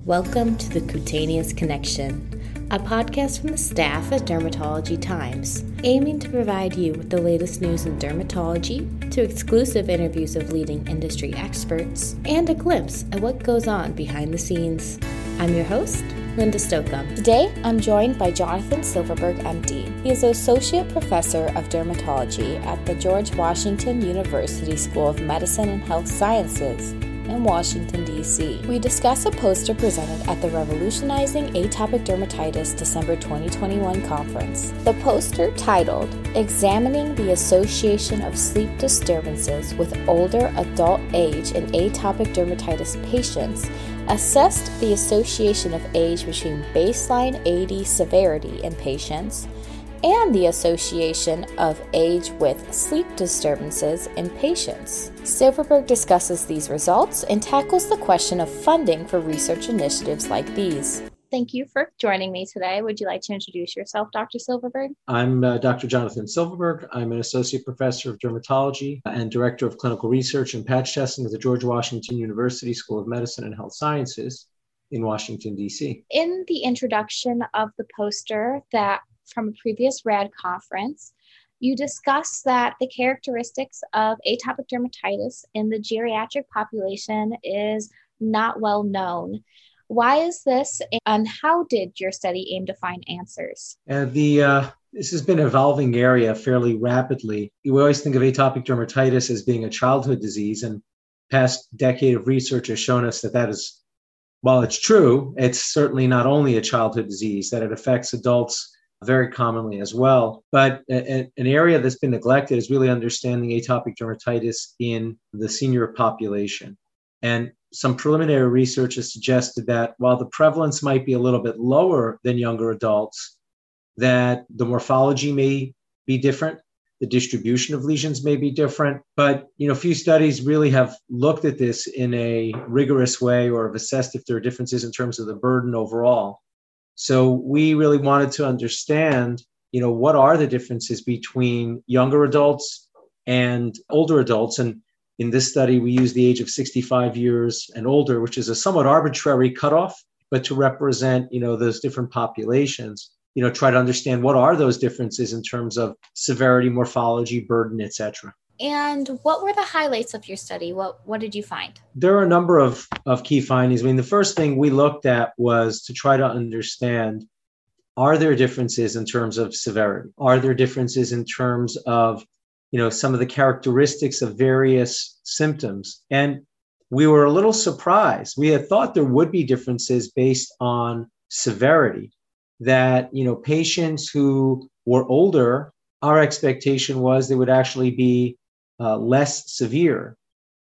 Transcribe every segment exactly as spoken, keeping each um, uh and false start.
Welcome to the Cutaneous Connection, a podcast from the staff at Dermatology Times, aiming to provide you with the latest news in dermatology, to exclusive interviews of leading industry experts, and a glimpse at what goes on behind the scenes. I'm your host, Linda Stocum. Today, I'm joined by Jonathan Silverberg, M D. He is Associate Professor of Dermatology at the George Washington University School of Medicine and Health Sciences in Washington, D C. We discuss a poster presented at the Revolutionizing Atopic Dermatitis December twenty twenty-one conference. The poster, titled Examining the Association of Sleep Disturbances with Older Adult Age in Atopic Dermatitis Patients, assessed the association of age between baseline A D severity in patients and the association of age with sleep disturbances in patients. Silverberg discusses these results and tackles the question of funding for research initiatives like these. Thank you for joining me today. Would you like to introduce yourself, Doctor Silverberg? I'm uh, Doctor Jonathan Silverberg. I'm an Associate Professor of Dermatology and Director of Clinical Research and Patch Testing at the George Washington University School of Medicine and Health Sciences in Washington, D C. In the introduction of the poster that from a previous RAD conference, you discuss that the characteristics of atopic dermatitis in the geriatric population is not well known. Why is this, and how did your study aim to find answers? Uh, the uh, this has been an evolving area fairly rapidly. We always think of atopic dermatitis as being a childhood disease, and past decade of research has shown us that that is, while it's true, it's certainly not only a childhood disease, that it affects adults very commonly as well. But a, an area that's been neglected is really understanding atopic dermatitis in the senior population. And some preliminary research has suggested that while the prevalence might be a little bit lower than younger adults, that the morphology may be different, the distribution of lesions may be different, but you know, few studies really have looked at this in a rigorous way or have assessed if there are differences in terms of the burden overall. So we really wanted to understand, you know, what are the differences between younger adults and older adults? And in this study, we used the age of sixty-five years and older, which is a somewhat arbitrary cutoff, but to represent, you know, those different populations, you know, try to understand what are those differences in terms of severity, morphology, burden, et cetera. And what were the highlights of your study? What what did you find? There are a number of, of key findings. I mean, the first thing we looked at was to try to understand, are there differences in terms of severity? Are there differences in terms of, you know, some of the characteristics of various symptoms? And we were a little surprised. We had thought there would be differences based on severity, that, you know, patients who were older, our expectation was they would actually be uh, less severe.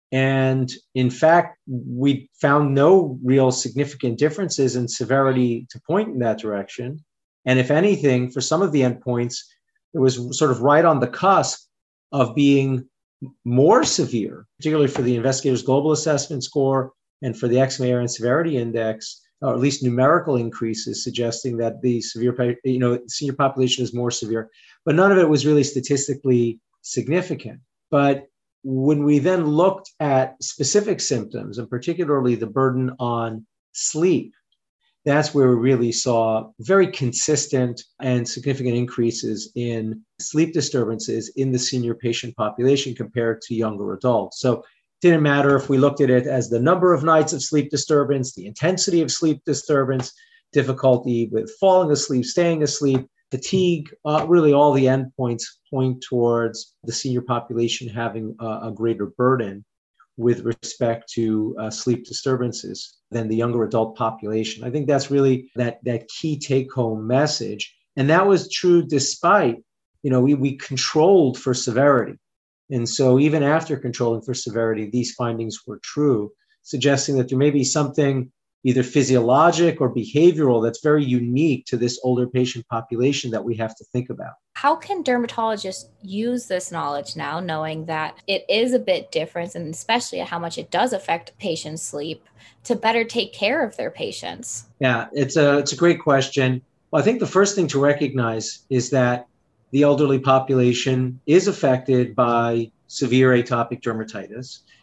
And in fact, we found no real significant differences in severity to point in that direction. And if anything, for some of the endpoints, it was sort of right on the cusp of being more severe, particularly for the investigator's global assessment score and for the Eczema Area and Severity Index, or at least numerical increases suggesting that the severe, you know, senior population is more severe. But none of it was really statistically significant. But when we then looked at specific symptoms, and particularly the burden on sleep, that's where we really saw very consistent and significant increases in sleep disturbances in the senior patient population compared to younger adults. So it didn't matter if we looked at it as the number of nights of sleep disturbance, the intensity of sleep disturbance, difficulty with falling asleep, staying asleep, fatigue, uh, really all the endpoints point towards the senior population having a, a greater burden with respect to uh, sleep disturbances than the younger adult population. I think that's really that, that key take-home message. And that was true despite, you know, we, we controlled for severity. And so even after controlling for severity, these findings were true, suggesting that there may be something either physiologic or behavioral that's very unique to this older patient population that we have to think about. How can dermatologists use this knowledge now, knowing that it is a bit different, and especially how much it does affect patients' sleep, to better take care of their patients? Yeah, it's a, it's a great question. Well, I think the first thing to recognize is that the elderly population is affected by severe atopic dermatitis.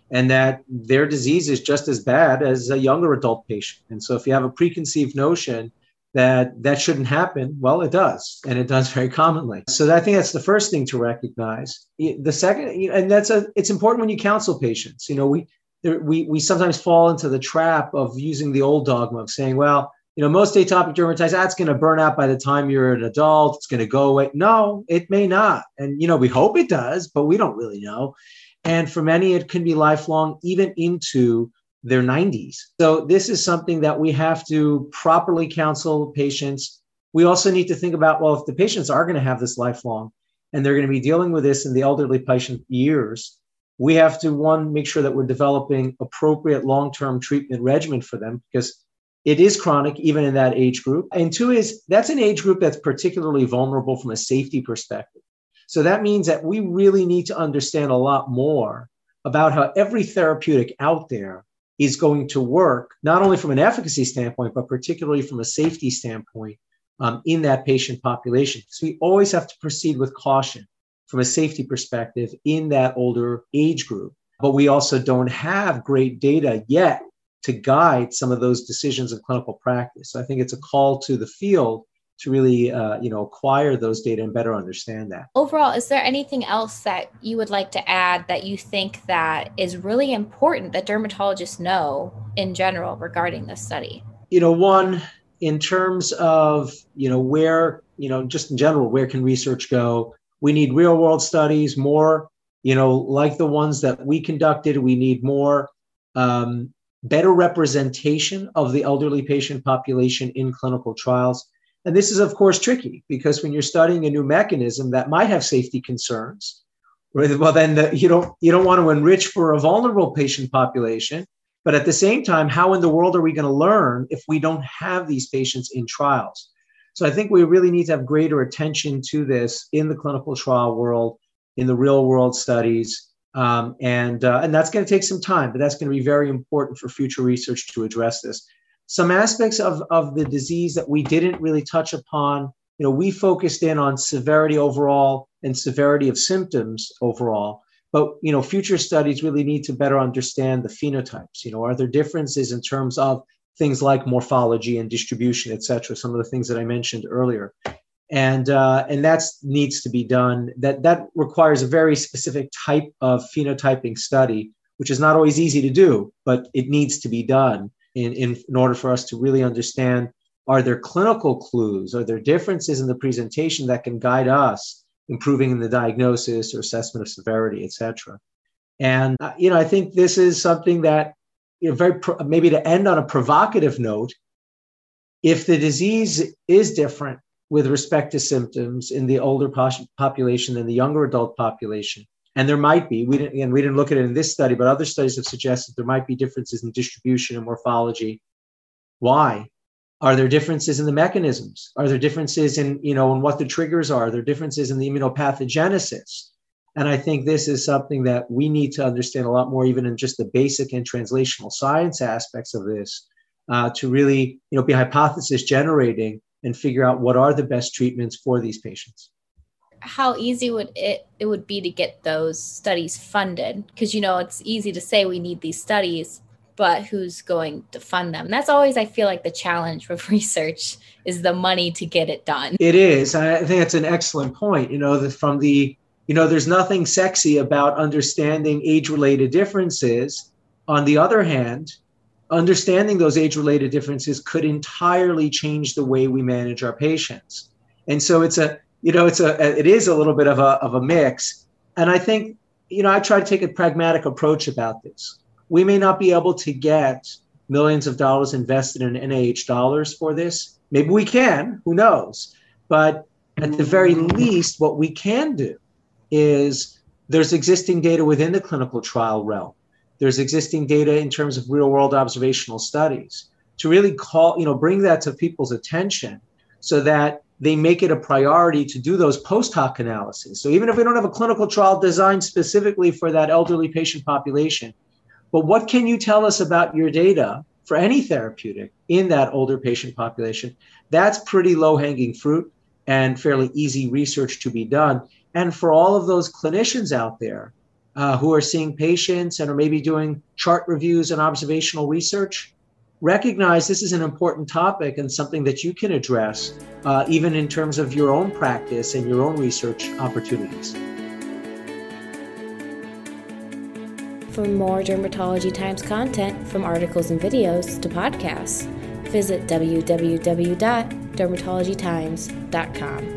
and that their disease is just as bad as a younger adult patient. And so if you have a preconceived notion that that shouldn't happen, well, it does, and it does very commonly. So I think that's the first thing to recognize. The second, and that's a, it's important when you counsel patients. You know, we there, we we sometimes fall into the trap of using the old dogma of saying, well, you know, most atopic dermatitis, that's going to burn out by the time you're an adult. It's going to go away. No, it may not. And, you know, we hope it does, but we don't really know. And for many, it can be lifelong, even into their nineties. So this is something that we have to properly counsel patients. We also need to think about, well, if the patients are going to have this lifelong and they're going to be dealing with this in the elderly patient years, we have to, one, make sure that we're developing appropriate long-term treatment regimen for them, because it is chronic even in that age group. And two is that's an age group that's particularly vulnerable from a safety perspective. So that means that we really need to understand a lot more about how every therapeutic out there is going to work, not only from an efficacy standpoint, but particularly from a safety standpoint um, in that patient population. So we always have to proceed with caution from a safety perspective in that older age group. But we also don't have great data yet to guide some of those decisions in clinical practice. So I think it's a call to the field to really, uh, you know, acquire those data and better understand that. Overall, is there anything else that you would like to add that you think that is really important that dermatologists know in general regarding this study? You know, one, in terms of, you know, where, you know, just in general, where can research go? We need real world studies, more, you know, like the ones that we conducted. We need more, um, better representation of the elderly patient population in clinical trials. And this is, of course, tricky because when you're studying a new mechanism that might have safety concerns, well, then the, you don't you don't want to enrich for a vulnerable patient population. But at the same time, how in the world are we going to learn if we don't have these patients in trials? So I think we really need to have greater attention to this in the clinical trial world, in the real world studies. Um, and, uh, and that's going to take some time, but that's going to be very important for future research to address this. Some aspects of, of the disease that we didn't really touch upon, you know, we focused in on severity overall and severity of symptoms overall, but, you know, future studies really need to better understand the phenotypes. You know, are there differences in terms of things like morphology and distribution, et cetera, some of the things that I mentioned earlier. And uh, and that needs to be done. That that requires a very specific type of phenotyping study, which is not always easy to do, but it needs to be done in, in, in order for us to really understand, are there clinical clues? Are there differences in the presentation that can guide us improving in the diagnosis or assessment of severity, et cetera? And, uh, you know, I think this is something that, you know, very pro- maybe to end on a provocative note, if the disease is different with respect to symptoms in the older po- population than the younger adult population. And there might be, we didn't, and we didn't look at it in this study, but other studies have suggested there might be differences in distribution and morphology. Why? Are there differences in the mechanisms? Are there differences in, you know, in what the triggers are? Are there differences in the immunopathogenesis? And I think this is something that we need to understand a lot more, even in just the basic and translational science aspects of this, uh, to really, you know, be hypothesis generating and figure out what are the best treatments for these patients. How easy would it, it would be to get those studies funded? Because, you know, it's easy to say we need these studies, but who's going to fund them? That's always, I feel like, the challenge with research is the money to get it done. It is. I think that's an excellent point. You know, the, from the, you know, there's nothing sexy about understanding age-related differences. On the other hand, understanding those age-related differences could entirely change the way we manage our patients. And so it's a, you know, it's a, it is a little bit of a, of a mix. And I think, you know, I try to take a pragmatic approach about this. We may not be able to get millions of dollars invested in N I H dollars for this. Maybe we can, who knows? But at the very least, what we can do is there's existing data within the clinical trial realm. There's existing data in terms of real world observational studies to really call, you know, bring that to people's attention so that they make it a priority to do those post hoc analyses. So even if we don't have a clinical trial designed specifically for that elderly patient population, but what can you tell us about your data for any therapeutic in that older patient population? That's pretty low hanging fruit and fairly easy research to be done. And for all of those clinicians out there, uh, who are seeing patients and are maybe doing chart reviews and observational research, recognize this is an important topic and something that you can address, uh, even in terms of your own practice and your own research opportunities. For more Dermatology Times content, from articles and videos to podcasts, visit w w w dot dermatology times dot com.